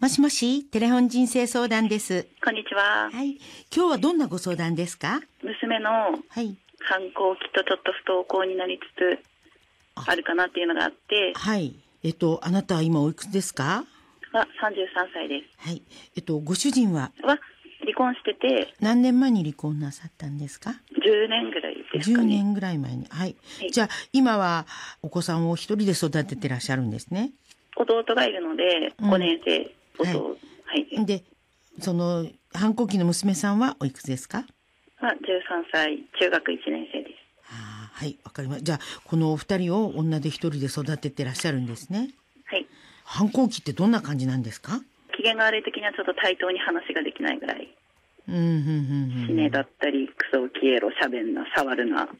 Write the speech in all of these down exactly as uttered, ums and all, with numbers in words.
もしもし、テレフォン人生相談です。 こんにちは。 はい。今日はどんなご相談ですか？ 娘のはい。 反抗期とちょっと不登校になりつつあるかなっていうのがあって、 はい。えっと、あなたは今おいくつですか？ はさんじゅうさんさいです。 はい。えっと、ご主人はは離婚してて、 何年前に離婚なさったんですか？ じゅうねんぐらいです 10 かね。 年ぐらい前に。はい。 はい、 じゃあ、今はお子さんを一人で育ててらっしゃるんですね。 弟がいるので、 うんごねん生、 はい弟、はい。 で、その反抗期の娘さんはおいくつですか？ はじゅうさんさい、中学いちねん生です。 はあ、はい、わかりました。じゃあ、このお二人を女で一人で育ててらっしゃるんですね。 はい。 反抗期ってどんな感じなんですか？ 機嫌が悪い時にはちょっと対等に話ができないぐらい。 うん、うん、うん、うん。 死ねだったり、クソ消えろ、しゃべんな、触るな。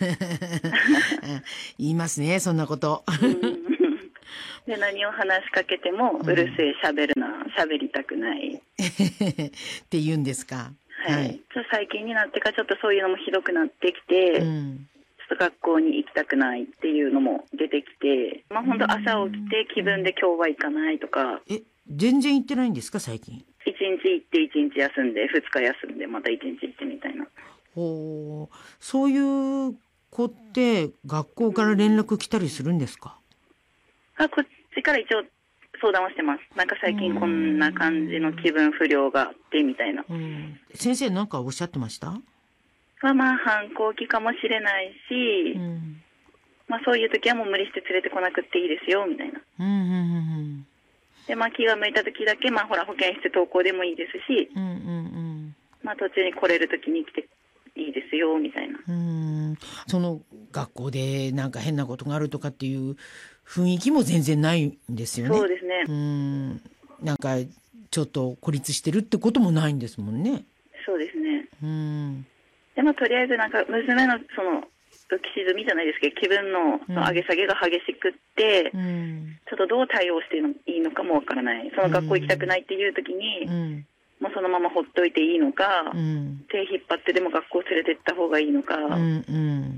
言いますね、そんなこと。 うんで、何を話しかけても、うるせえ、しゃべるな、しゃべりたくない。 って言うんですか？ はい。はい、ちょっと最近になってからちょっとそういうのもひどくなってきて、うん、ちょっと学校に行きたくないっていうのも出てきて、まあ本当朝起きて気分で今日は行かないとか。 え、全然行ってないんですか、最近？ 一日行って一日休んで、二日休んで、また一日行ってみたいな。 ほう、そういう子って学校から連絡来たりするんですか？ うん、あ、こっちから一応相談をしてます。なんか最近こんな感じの気分不良があってみたいな。 うん、先生なんかおっしゃってました？ はまあ反抗期かもしれないし、うん、まあそういう時はもう無理して連れてこなくていいですよみたいな。うんうんうん、でまあ気が向いた時だけまあほら保健室登校でもいいですし、うんうんうん、まあ途中に来れる時に来ていいですよみたいな。 うん、その学校でなんか変なことがあるとかっていう雰囲気も全然ないんですよね。 そうですね。 うん、なんかちょっと孤立してるってこともないんですもんね。 そうですね。 うん。 でもとりあえずなんか娘のその浮き沈みじゃないですけど気分のその上げ下げが激しくって、うん、ちょっとどう対応していいのかもわからない。その学校行きたくないっていう時に、うん、もうそのままほっといていいのか、うん、手引っ張ってでも学校連れてった方がいいのか、うんうん、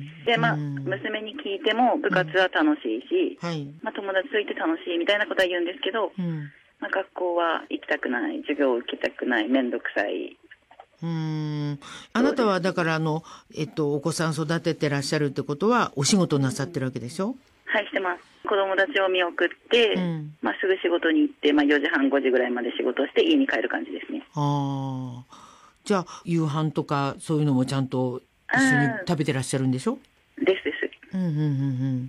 でまあ、うん、娘に聞いても部活は楽しいし、うんはい、まあ、友達といて楽しいみたいなことは言うんですけど、うんまあ、学校は行きたくない、授業を受けたくない、めんどくさい。 うーんあなたはだからあの、えっと、お子さん育ててらっしゃるってことはお仕事なさってるわけでしょ？ はい、してます。子供たちを見送って、うんまあ、すぐ仕事に行って、まあ、よじはんごじぐらいまで仕事をして家に帰る感じですね。 あじゃあ夕飯とかそういうのもちゃんと一緒に食べてらっしゃるんでしょ？ ですです、 うんうんうんうん、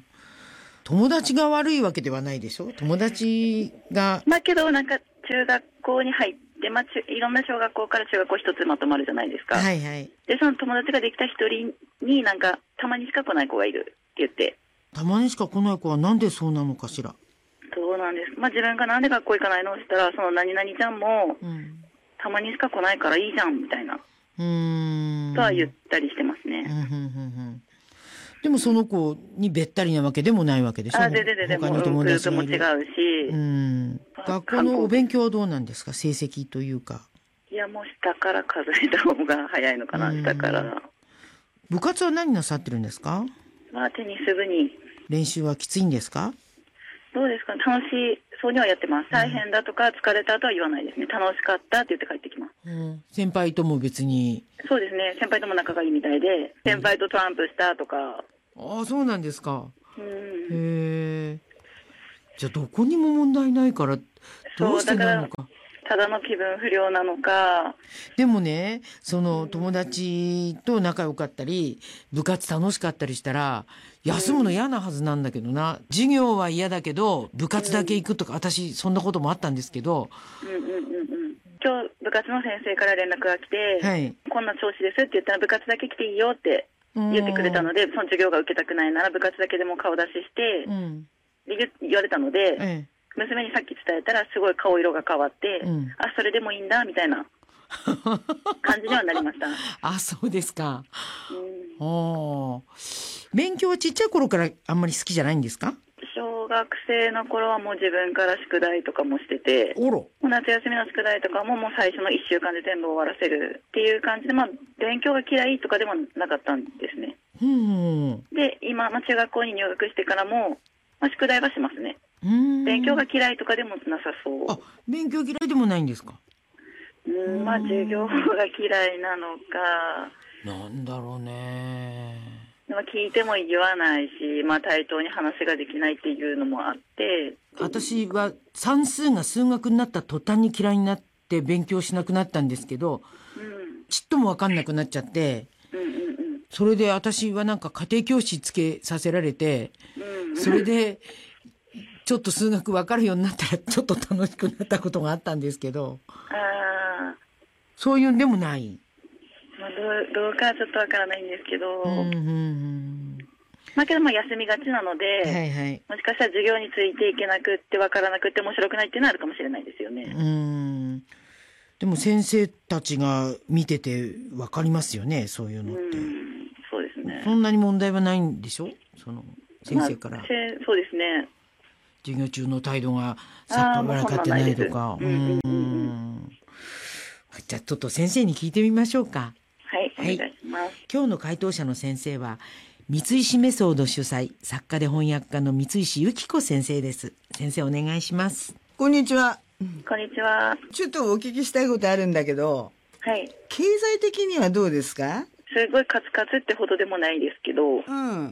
友達が悪いわけではないでしょ？友達がまあけどなんか中学校に入ってでまあ、いろんな小学校から中学校一つまとまるじゃないですか。 はいはい。 で、その友達ができた一人になんか、たまにしか来ない子がいるって言って。 たまにしか来ない子はなんでそうなのかしら。 そうなんです。まあ自分がなんで学校行かないのって言ったら、その何々ちゃんも、うん、たまにしか来ないからいいじゃんみたいな。うーん。とは言ったりしてますね。うんうんうんうんでもその子にべったりなわけでもないわけでしょ？ あ、ででででもグループも違うし。 うん。学校のお勉強はどうなんですか？成績というか。 いやもう下から数えた方が早いのかな、下から。 部活は何なさってるんですか？ まあテニス部に。 練習はきついんですか？ どうですかね、楽しそうにはやってます。大変だとか疲れたとは言わないですね。楽しかったって言って帰ってきます。うん、 先輩とも別に。 そうですね。先輩とも仲がいいみたいで、先輩とトランプしたとか。 ああ、そうなんですか。うん、へえ。じゃあどこにも問題ないからどうしてなのか。 ただの気分不良なのか。 でもね、その友達と仲良かったり、部活楽しかったりしたら休むの嫌なはずなんだけどな。授業は嫌だけど部活だけ行くとか、私そんなこともあったんですけど。 うんうんうんうん。今日部活の先生から連絡が来て、はい、こんな調子ですって言ったら部活だけ来ていいよって言ってくれたので、その授業が受けたくないなら部活だけでも顔出しして、うん、で言われたので、ええ、娘にさっき伝えたらすごい顔色が変わって、うん、あ、それでもいいんだみたいな感じにはなりました。 あ、そうですか。うん、お勉強はちっちゃい頃からあんまり好きじゃないんですか？ 小学生の頃はもう自分から宿題とかもしてて、おろ夏休みの宿題とかももう最初のいっしゅうかんで全部終わらせるっていう感じで、まあ、勉強が嫌いとかでもなかったんですね。うんで今、まあ、中学校に入学してからも、まあ、宿題はしますね。 うーん。 勉強が嫌いとかでもなさそう。 あ、勉強嫌いでもないんですか？ うん、まあ授業が嫌いなのか。 なんだろうね。 まあ聞いても言わないし、まあ対等に話ができないっていうのもあって。 私は算数が数学になった途端に嫌いになって勉強しなくなったんですけど、 うん、 ちっとも分かんなくなっちゃって、 うんうんうん、 それで私はなんか家庭教師つけさせられて、 うん、 それでちょっと数学分かるようになったらちょっと楽しくなったことがあったんですけど、 あ、 そういうんでもない。 まあ、どう、どうかはちょっとわからないんですけど、 うんうんうん、 まあけどまあ休みがちなので、 はいはい、 もしかしたら授業についていけなくって分からなくって面白くないっていうのはあるかもしれないですよね。 うん、でも先生たちが見てて分かりますよね、そういうのって。うん、 そうですね。 そんなに問題はないんでしょ、その先生から、まあ、 そうですね。 授業中の態度がさっぱり分かってないとか。うんうんうん、じゃあちょっと先生に聞いてみましょうか。 はい、お願いします。 今日の回答者の先生は三石メソード主催、作家で翻訳家の三石由紀子先生です。先生お願いします。 こんにちは。 こんにちは。 ちょっとお聞きしたいことあるんだけど、 はい。 経済的にはどうですか？ すごいカツカツってほどでもないですけど。 うん。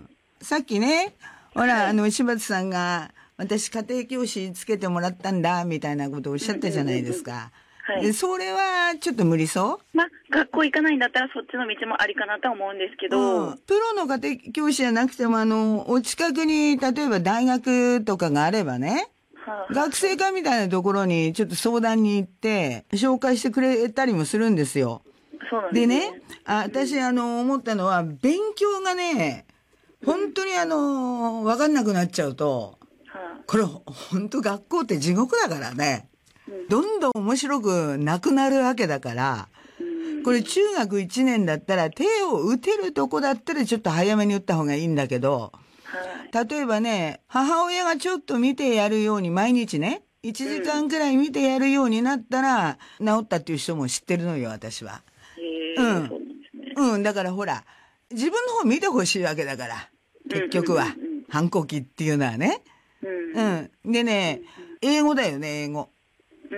さっきね、ほら、はい、あの柴田さんが私家庭教師つけてもらったんだみたいなことをおっしゃったじゃないですか。うんうんうんうん、はい、でそれはちょっと無理そう？ まあ、学校行かないんだったらそっちの道もありかなとは思うんですけど、 うん、プロの家庭教師じゃなくてもあのお近くに例えば大学とかがあればね、はあ、学生会みたいなところにちょっと相談に行って紹介してくれたりもするんですよ。 そうなんですね。 でね、あ、私あの思ったのは勉強がね本当にあの分かんなくなっちゃうと、はあ、これ本当学校って地獄だからね、どんどん面白くなくなるわけだから、これ中学いちねんだったら手を打てるとこだったらちょっと早めに打った方がいいんだけど、例えばね、母親がちょっと見てやるように毎日ね、いちじかんくらい見てやるようになったら治ったっていう人も知ってるのよ、私は。うん。うん、だからほら、自分の方見てほしいわけだから、結局は。反抗期っていうのはね。うん。でね、英語だよね、英語。うん、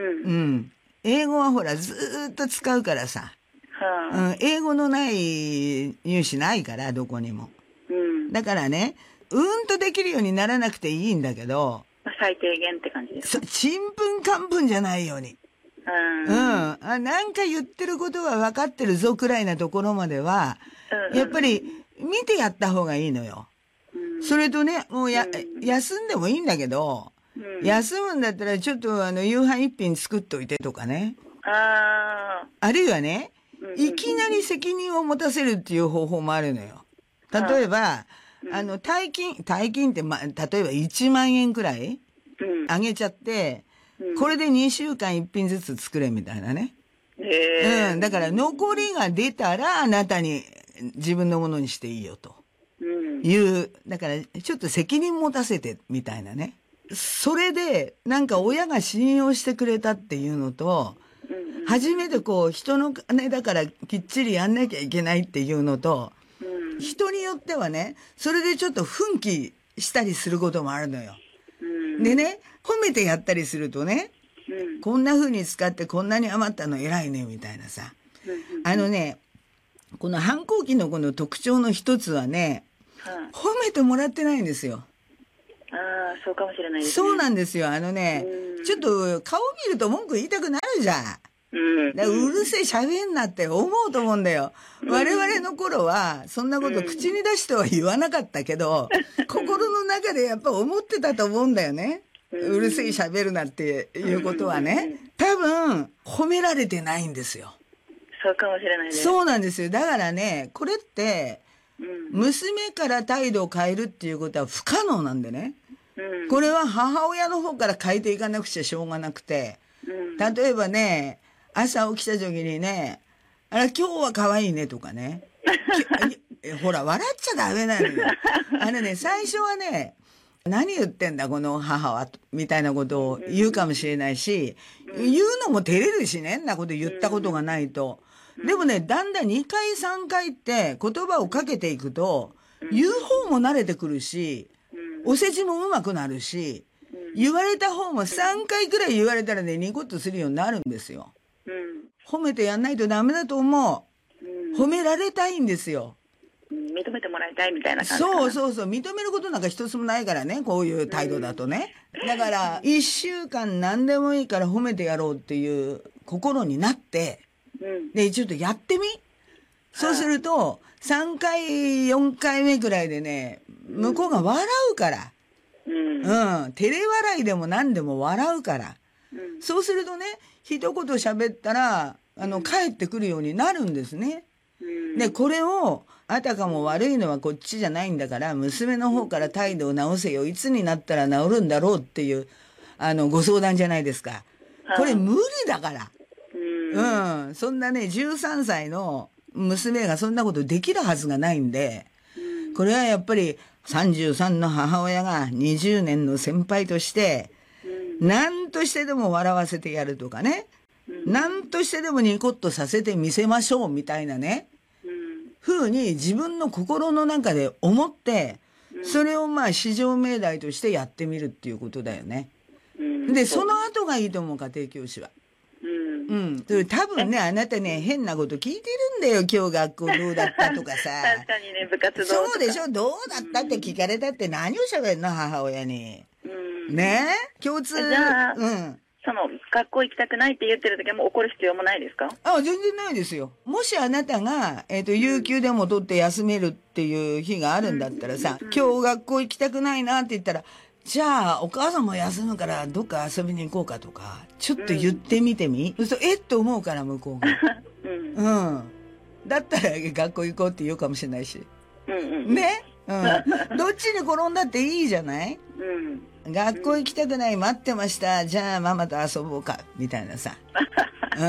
英語はほらずーっと使うからさ、はあ、うん、英語のない入試ないからどこにも、うん、だからねうんとできるようにならなくていいんだけど、 最低限って感じですか？ ちんぷんかんぷんじゃないように、うん、うん、あなんか言ってることは分かってるぞくらいなところまでは、うん、やっぱり見てやった方がいいのよ、うん、それとねもうや、うん、休んでもいいんだけど、うん、休むんだったらちょっとあの夕飯一品作っといてとかね。ああるいはね、うんうんうん、いきなり責任を持たせるっていう方法もあるのよ。例えば、うん、あの大金大金って、ま、例えばいちまんえんくらい、うん、あげちゃって、うん、これでにしゅうかん一品ずつ作れみたいなね。へー、うん、だから残りが出たらあなたに自分のものにしていいよという、だからちょっと責任持たせてみたいなね。それでなんか親が信用してくれたっていうのと、うん、初めてこう人の金だからきっちりやんなきゃいけないっていうのと、うん、人によってはねそれでちょっと奮起したりすることもあるのよ、うん、でね褒めてやったりするとね、うん、こんな風に使ってこんなに余ったの偉いねみたいなさ、うん、あのねこの反抗期のこの特徴の一つはね、うん、褒めてもらってないんですよ。 ああ、そうかもしれないですね。 そうなんですよ。あのね、ちょっと顔見ると文句言いたくなるじゃん。うん、だからうるせえ喋んなって思うと思うんだよ。我々の頃はそんなこと口に出しては言わなかったけど、心の中でやっぱ思ってたと思うんだよね。うるせえ喋るなっていうことはね。多分褒められてないんですよ。 そうかもしれないです。 そうなんですよ。だからね、これって、娘から態度を変えるっていうことは不可能なんでね。うん、これは母親の方から変えていかなくちゃしょうがなくて、うん、例えばね朝起きた時にねあら今日は可愛いねとかねほら笑っちゃダメなのよ。あのね最初はね何言ってんだこの母はみたいなことを言うかもしれないし、うん、言うのも照れるしねんなこと言ったことがないと、うん、でもねだんだんにかいさんかいって言葉をかけていくと言う方も慣れてくるしお世辞も上手くなるし、 言われた方もさんかいくらい言われたらね、ニコッとするようになるんですよ。うん、褒めてやんないとダメだと思う。うん、褒められたいんですよ。 認めてもらいたいみたいな感じ。 そうそうそう。認めることなんか一つもないからね、こういう態度だとね。うん、だから、一週間何でもいいから褒めてやろうっていう心になって、うん、で、ちょっとやってみ。そうすると、さんかい、よんかいめくらいでね、向こうが笑うから。うん。うん。照れ笑いでも何でも笑うから。うん、そうするとね、一言喋ったら、あの、帰ってくるようになるんですね。うん、で、これを、あたかも悪いのはこっちじゃないんだから、娘の方から態度を直せよ。いつになったら治るんだろうっていう、あの、ご相談じゃないですか。これ無理だから。うん。うん。そんなね、じゅうさんさいの娘がそんなことできるはずがないんで、これはやっぱりさんじゅうさんの母親がにじゅうねんの先輩として、何としてでも笑わせてやるとかね、何としてでもニコッとさせてみせましょうみたいなね、風に自分の心の中で思って、それをまあ至上命題としてやってみるっていうことだよね。で、その後がいいと思う、家庭教師は。うん。それ多分ね、あなたね、変なこと聞いてるんだよ。今日学校どうだったとかさ。 確かにね、部活動とか。 そうでしょ、どうだったって聞かれたって何を喋るの、母親に。うん。ねえ共通。 じゃあ、うん。その、学校行きたくないって言ってる時はもう怒る必要もないですか？ あ、全然ないですよ。もしあなたが、えっと、有給でも取って休めるっていう日があるんだったらさ、うん、今日学校行きたくないなって言ったら、じゃあ、お母さんも休むからどっか遊びに行こうかとか、ちょっと言ってみてみ、うん、そうすると、えっと思うから、向こうが。うん。うん。だったら学校行こうって言うかもしれないし。うんうん。ね？うん。どっちに転んだっていいじゃない？うん。学校行きたくない、待ってました。じゃあ、ママと遊ぼうか。みたいなさ。うん。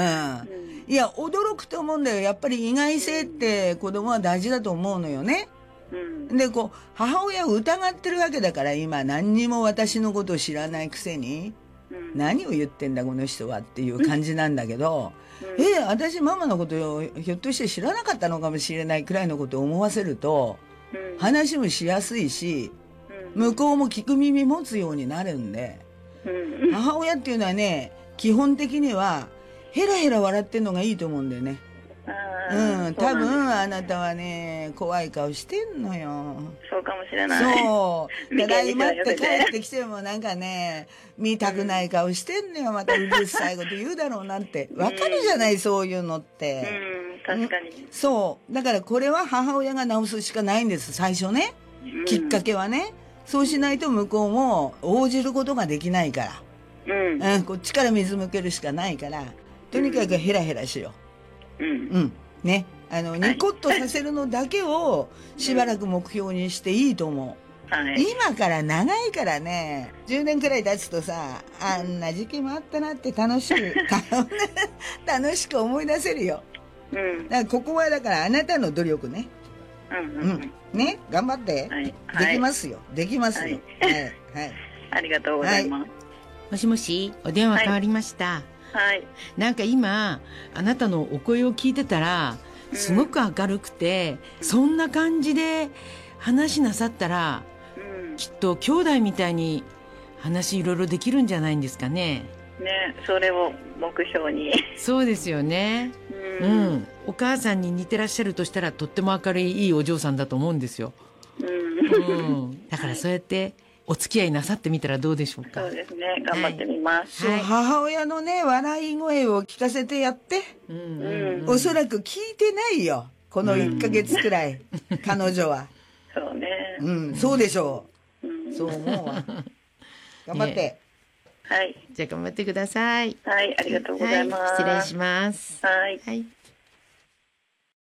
いや、驚くと思うんだよ。やっぱり意外性って子供は大事だと思うのよね。うん、で、こう、母親を疑ってるわけだから、今、何にも私のことを知らないくせに、うん、何を言ってんだ、この人はっていう感じなんだけど、うん、え、私、ママのことをひょっとして知らなかったのかもしれないくらいのことを思わせると、うん、話もしやすいし、うん、向こうも聞く耳持つようになるんで、うん、母親っていうのはね、基本的には、ヘラヘラ笑ってんのがいいと思うんだよね。うん、多分あなたはね、怖い顔してんのよ。 そうかもしれない。 そう。ただいまって帰ってきてもなんかね、見たくない顔してんのよ。またうるさいこと言うだろうなんて。わかるじゃない、そういうのって。 うん、確かに。 そう。だからこれは母親が直すしかないんです、最初ね。きっかけはね。そうしないと向こうも応じることができないから。うん。うん、こっちから水向けるしかないから、とにかくヘラヘラしよう。うん。うん。ね。あの、ニコッとさせるのだけをしばらく目標にしていいと思う。はい、今から長いからね、じゅうねんくらい経つとさ、あんな時期もあったなって楽しく、楽しく思い出せるよ。うん。だからここはだからあなたの努力ね。うんうん。うん。ね。頑張って。はい。できますよ。できますよ。はい。はい。 ありがとうございます。はい、 もしもし、お電話変わりました。はいはい、 なんか今あなたのお声を聞いてたらすごく明るくて、うん、そんな感じで話しなさったら、うん、きっと兄弟みたいに話いろいろできるんじゃないんですかね。 ね、それを目標に。 そうですよね、うん、うん、お母さんに似てらっしゃるとしたらとっても明るいいいお嬢さんだと思うんですよ、うんうん、だからそうやってお付き合いなさってみたらどうでしょうか。 そうですね、頑張ってみます、 はい、そう、母親のね笑い声を聞かせてやって、うんうん、おそらく聞いてないよこのいっかげつくらい、うん、彼女はそうね、 うん、そうでしょう、うん、そう思うわ頑張って、ね、 はい、 じゃあ頑張ってください。 はい、ありがとうございます、 はい、失礼します。 はい、 はい。